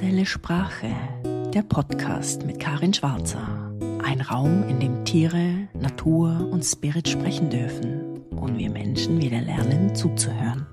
Universelle Sprache, der Podcast mit Karin Schwarzer. Ein Raum, in dem Tiere, Natur und Spirit sprechen dürfen und wir Menschen wieder lernen zuzuhören.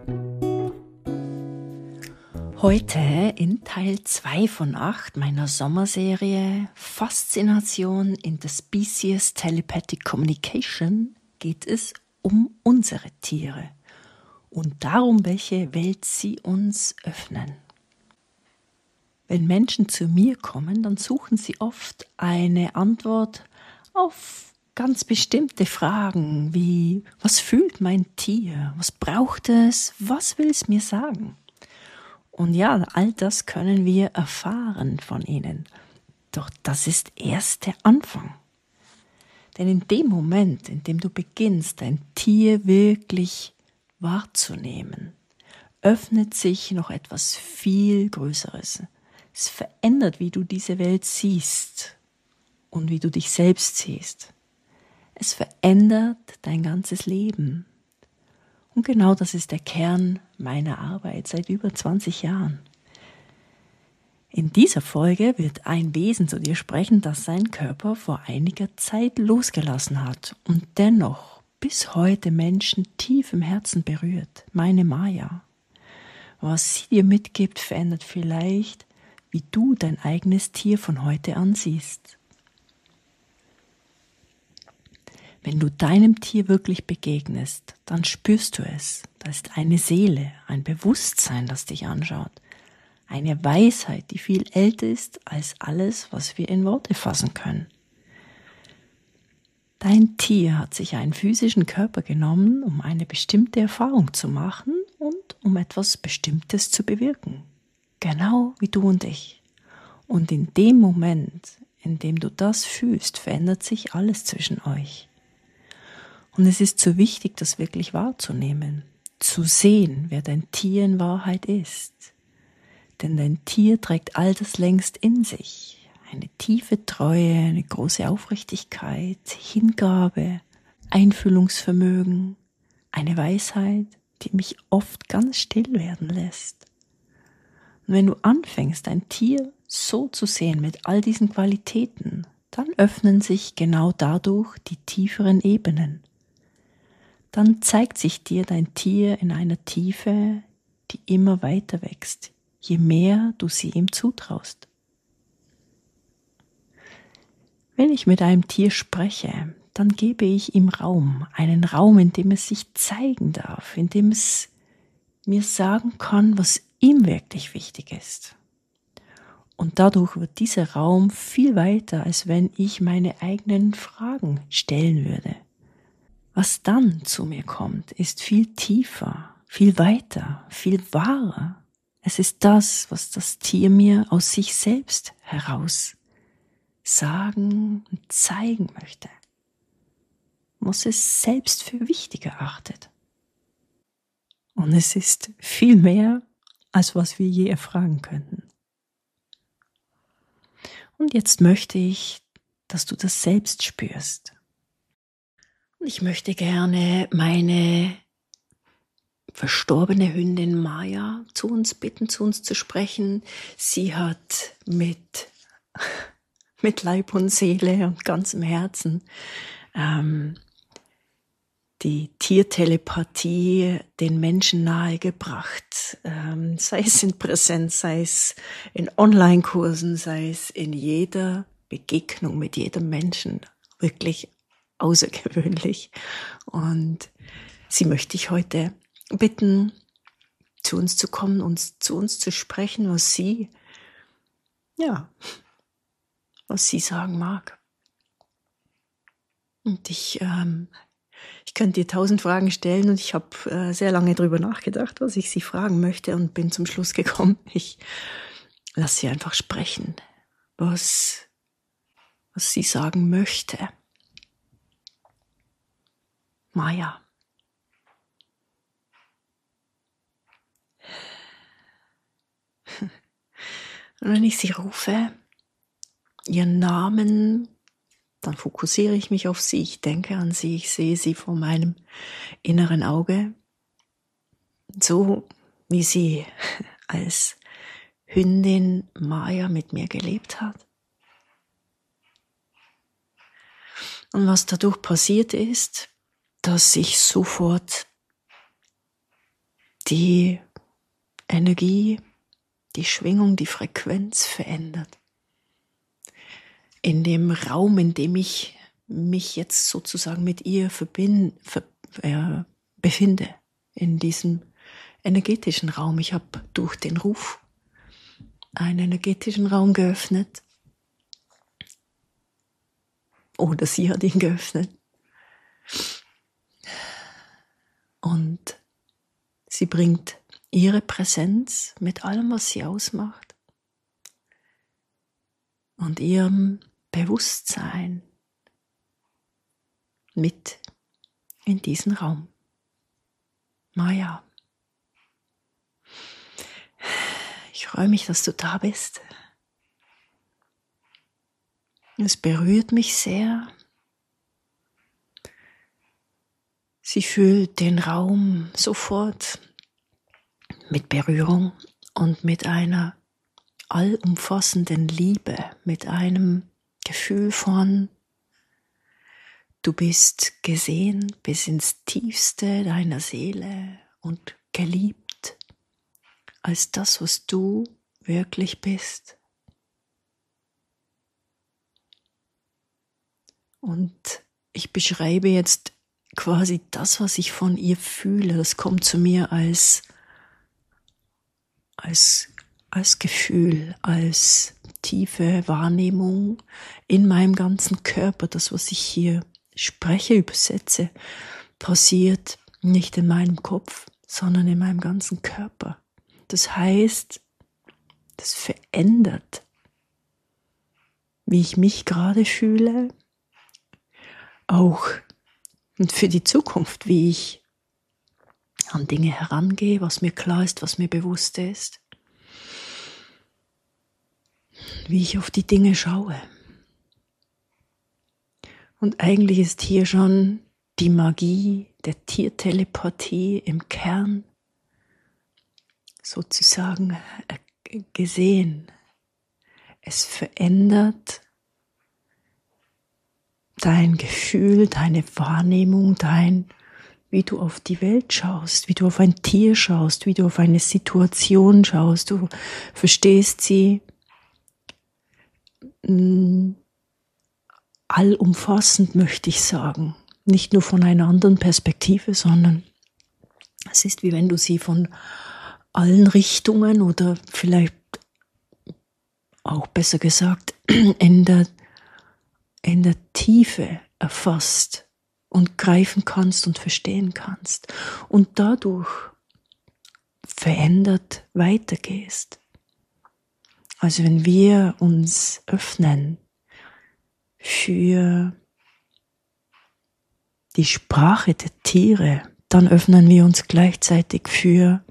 Heute in Teil 2 von 8 meiner Sommerserie Faszination in the Species Telepathic Communication geht es um unsere Tiere und darum, welche Welt sie uns öffnen. Wenn Menschen zu mir kommen, dann suchen sie oft eine Antwort auf ganz bestimmte Fragen wie: Was fühlt mein Tier? Was braucht es? Was will es mir sagen? Und ja, all das können wir erfahren von ihnen. Doch das ist erst der Anfang. Denn in dem Moment, in dem du beginnst, dein Tier wirklich wahrzunehmen, öffnet sich noch etwas viel Größeres. Es verändert, wie du diese Welt siehst und wie du dich selbst siehst. Es verändert dein ganzes Leben. Und genau das ist der Kern meiner Arbeit seit über 20 Jahren. In dieser Folge wird ein Wesen zu dir sprechen, das seinen Körper vor einiger Zeit losgelassen hat und dennoch bis heute Menschen tief im Herzen berührt, meine Maya. Was sie dir mitgibt, verändert vielleicht, wie du dein eigenes Tier von heute an siehst. Wenn du deinem Tier wirklich begegnest, dann spürst du es. Da ist eine Seele, ein Bewusstsein, das dich anschaut. Eine Weisheit, die viel älter ist als alles, was wir in Worte fassen können. Dein Tier hat sich einen physischen Körper genommen, um eine bestimmte Erfahrung zu machen und um etwas Bestimmtes zu bewirken. Genau wie du und ich. Und in dem Moment, in dem du das fühlst, verändert sich alles zwischen euch. Und es ist so wichtig, das wirklich wahrzunehmen, zu sehen, wer dein Tier in Wahrheit ist. Denn dein Tier trägt all das längst in sich. Eine tiefe Treue, eine große Aufrichtigkeit, Hingabe, Einfühlungsvermögen, eine Weisheit, die mich oft ganz still werden lässt. Und wenn du anfängst, dein Tier so zu sehen mit all diesen Qualitäten, dann öffnen sich genau dadurch die tieferen Ebenen. Dann zeigt sich dir dein Tier in einer Tiefe, die immer weiter wächst, je mehr du sie ihm zutraust. Wenn ich mit einem Tier spreche, dann gebe ich ihm Raum, einen Raum, in dem es sich zeigen darf, in dem es mir sagen kann, was ihm wirklich wichtig ist. Und dadurch wird dieser Raum viel weiter, als wenn ich meine eigenen Fragen stellen würde. Was dann zu mir kommt, ist viel tiefer, viel weiter, viel wahrer. Es ist das, was das Tier mir aus sich selbst heraus sagen und zeigen möchte, was es selbst für wichtig erachtet. Und es ist viel mehr, als was wir je erfragen könnten. Und jetzt möchte ich, dass du das selbst spürst. Und ich möchte gerne meine verstorbene Hündin Maya zu uns bitten, zu uns zu sprechen. Sie hat mit Leib und Seele und ganzem Herzen die Tiertelepathie den Menschen nahegebracht, sei es in Präsenz, sei es in Online-Kursen, sei es in jeder Begegnung mit jedem Menschen, wirklich außergewöhnlich. Und sie möchte ich heute bitten, zu uns zu kommen und zu uns zu sprechen, was sie sagen mag. Und ich könnte dir 1000 Fragen stellen und ich habe sehr lange drüber nachgedacht, was ich sie fragen möchte und bin zum Schluss gekommen, ich lasse sie einfach sprechen, was sie sagen möchte. Maya. Und wenn ich sie rufe, ihren Namen, dann fokussiere ich mich auf sie, ich denke an sie, ich sehe sie vor meinem inneren Auge, so wie sie als Hündin Maya mit mir gelebt hat. Und was dadurch passiert ist, dass sich sofort die Energie, die Schwingung, die Frequenz verändert. In dem Raum, in dem ich mich jetzt sozusagen mit ihr befinde, in diesem energetischen Raum. Ich habe durch den Ruf einen energetischen Raum geöffnet. Oder sie hat ihn geöffnet. Und sie bringt ihre Präsenz mit allem, was sie ausmacht. Und ihrem Bewusstsein mit in diesen Raum. Maya, ich freue mich, dass du da bist. Es berührt mich sehr. Sie füllt den Raum sofort mit Berührung und mit einer allumfassenden Liebe, mit einem Gefühl von, du bist gesehen bis ins Tiefste deiner Seele und geliebt als das, was du wirklich bist. Und ich beschreibe jetzt quasi das, was ich von ihr fühle. Das kommt zu mir als Gefühl, als tiefe Wahrnehmung in meinem ganzen Körper. Das, was ich hier spreche, übersetze, passiert nicht in meinem Kopf, sondern in meinem ganzen Körper. Das heißt, das verändert, wie ich mich gerade fühle, auch für die Zukunft, wie ich an Dinge herangehe, was mir klar ist, was mir bewusst ist, wie ich auf die Dinge schaue. Und eigentlich ist hier schon die Magie der Tiertelepathie im Kern sozusagen gesehen. Es verändert dein Gefühl, deine Wahrnehmung, wie du auf die Welt schaust, wie du auf ein Tier schaust, wie du auf eine Situation schaust. Du verstehst sie allumfassend, möchte ich sagen. Nicht nur von einer anderen Perspektive, sondern es ist, wie wenn du sie von allen Richtungen oder vielleicht auch besser gesagt in der Tiefe erfasst und greifen kannst und verstehen kannst und dadurch verändert weitergehst. Also wenn wir uns öffnen für die Sprache der Tiere, dann öffnen wir uns gleichzeitig für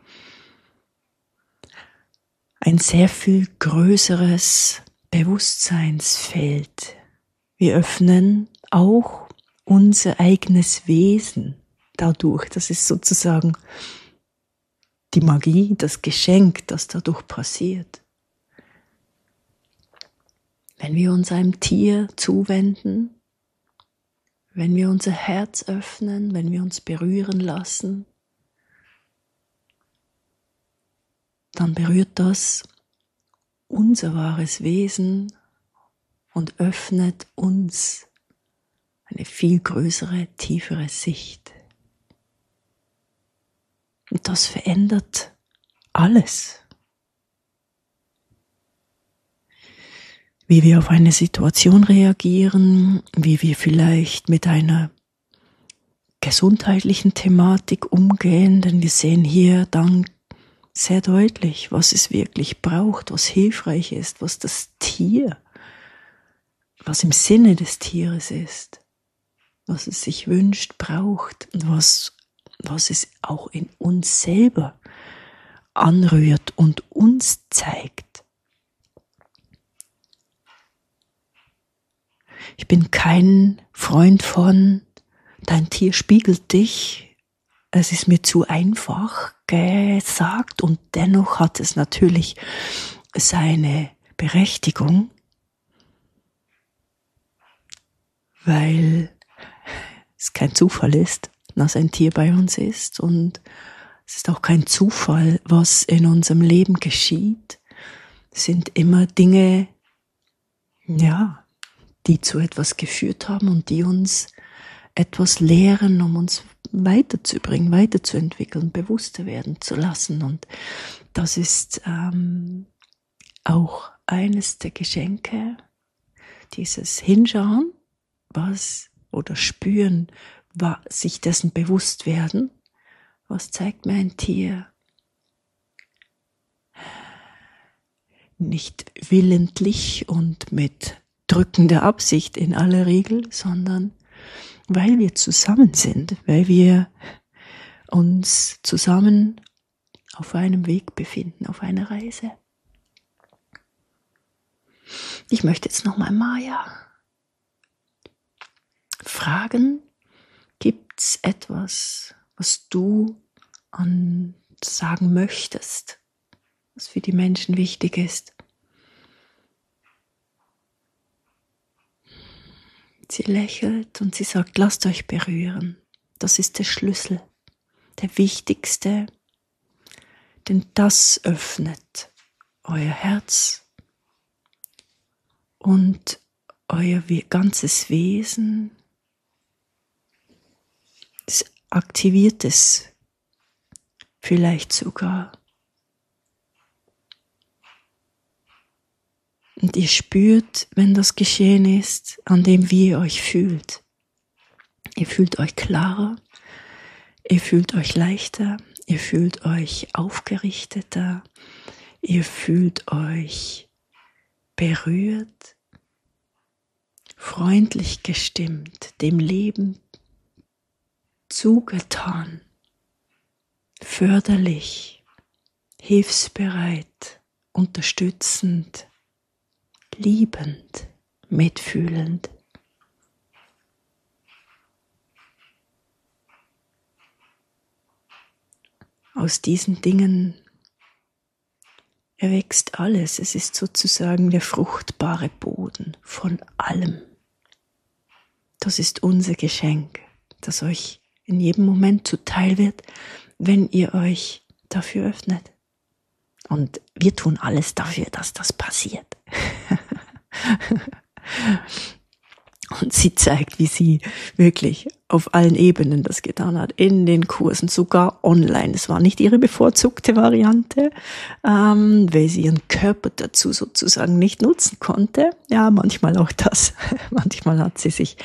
ein sehr viel größeres Bewusstseinsfeld. Wir öffnen auch unser eigenes Wesen dadurch. Das ist sozusagen die Magie, das Geschenk, das dadurch passiert. Wenn wir uns einem Tier zuwenden, wenn wir unser Herz öffnen, wenn wir uns berühren lassen, dann berührt das unser wahres Wesen und öffnet uns eine viel größere, tiefere Sicht. Und das verändert alles. Wie wir auf eine Situation reagieren, wie wir vielleicht mit einer gesundheitlichen Thematik umgehen, denn wir sehen hier dann sehr deutlich, was es wirklich braucht, was hilfreich ist, was das Tier, was im Sinne des Tieres ist, was es sich wünscht, braucht und was es auch in uns selber anrührt und uns zeigt. Ich bin kein Freund von, dein Tier spiegelt dich. Es ist mir zu einfach gesagt und dennoch hat es natürlich seine Berechtigung, weil es kein Zufall ist, dass ein Tier bei uns ist, und es ist auch kein Zufall, was in unserem Leben geschieht. Es sind immer Dinge, ja, die zu etwas geführt haben und die uns etwas lehren, um uns weiterzubringen, weiterzuentwickeln, bewusster werden zu lassen. Und das ist auch eines der Geschenke, dieses Hinschauen, was oder spüren, sich dessen bewusst werden, was zeigt mir ein Tier, nicht willentlich und mit drückender Absicht in aller Regel, sondern weil wir zusammen sind, weil wir uns zusammen auf einem Weg befinden, auf einer Reise. Ich möchte jetzt nochmal Maja fragen, gibt's etwas, was du sagen möchtest, was für die Menschen wichtig ist? Sie lächelt und sie sagt, lasst euch berühren. Das ist der Schlüssel, der wichtigste, denn das öffnet euer Herz und euer ganzes Wesen. Es aktiviert es vielleicht sogar. Und ihr spürt, wenn das geschehen ist, an dem, wie ihr euch fühlt. Ihr fühlt euch klarer, ihr fühlt euch leichter, ihr fühlt euch aufgerichteter, ihr fühlt euch berührt, freundlich gestimmt, dem Leben zugetan, förderlich, hilfsbereit, unterstützend, liebend, mitfühlend. Aus diesen Dingen erwächst alles. Es ist sozusagen der fruchtbare Boden von allem. Das ist unser Geschenk, das euch in jedem Moment zuteil wird, wenn ihr euch dafür öffnet. Und wir tun alles dafür, dass das passiert. Und sie zeigt, wie sie wirklich auf allen Ebenen das getan hat, in den Kursen, sogar online. Es war nicht ihre bevorzugte Variante, weil sie ihren Körper dazu sozusagen nicht nutzen konnte. Ja, manchmal auch das. Manchmal hat sie sich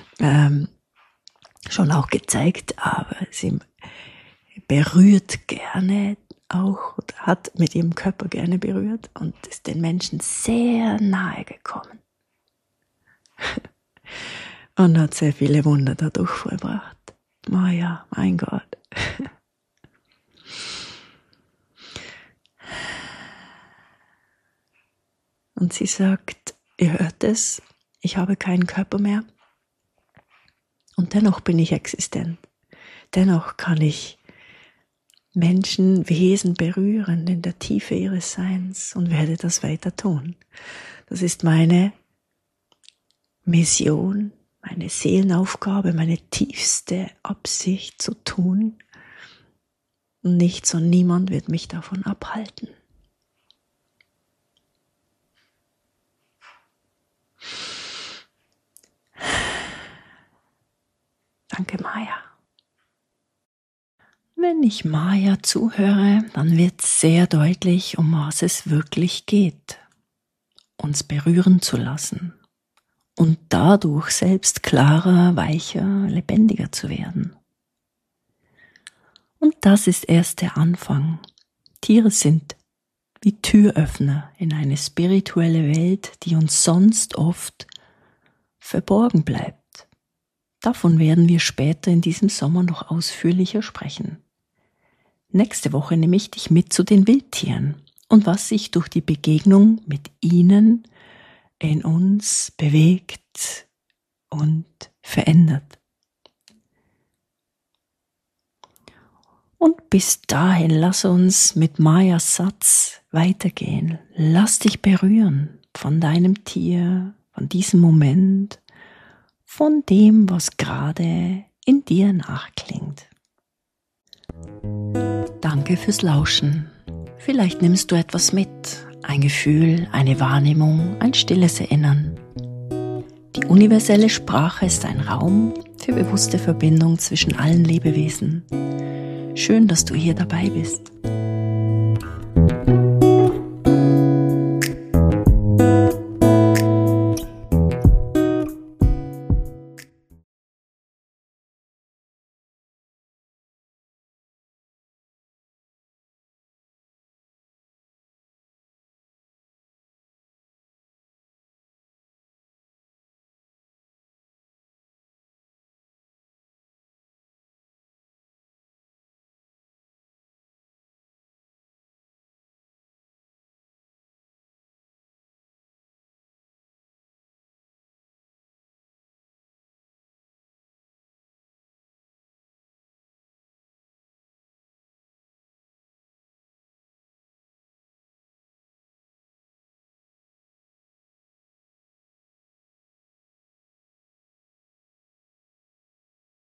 schon auch gezeigt, aber sie berührt gerne auch, hat mit ihrem Körper gerne berührt und ist den Menschen sehr nahe gekommen. Und hat sehr viele Wunder dadurch vollbracht. Maja, mein Gott. Und sie sagt, ihr hört es, ich habe keinen Körper mehr und dennoch bin ich existent. Dennoch kann ich Menschen, Wesen berühren in der Tiefe ihres Seins und werde das weiter tun. Das ist meine Mission, meine Seelenaufgabe, meine tiefste Absicht zu tun. Und nichts und niemand wird mich davon abhalten. Danke, Maja. Wenn ich Maja zuhöre, dann wird sehr deutlich, um was es wirklich geht. Uns berühren zu lassen und dadurch selbst klarer, weicher, lebendiger zu werden. Und das ist erst der Anfang. Tiere sind wie Türöffner in eine spirituelle Welt, die uns sonst oft verborgen bleibt. Davon werden wir später in diesem Sommer noch ausführlicher sprechen. Nächste Woche nehme ich dich mit zu den Wildtieren und was sich durch die Begegnung mit ihnen in uns bewegt und verändert. Und bis dahin lass uns mit Mayas Satz weitergehen. Lass dich berühren von deinem Tier, von diesem Moment, von dem, was gerade in dir nachklingt. Danke fürs Lauschen. Vielleicht nimmst du etwas mit, ein Gefühl, eine Wahrnehmung, ein stilles Erinnern. Die universelle Sprache ist ein Raum für bewusste Verbindung zwischen allen Lebewesen. Schön, dass du hier dabei bist.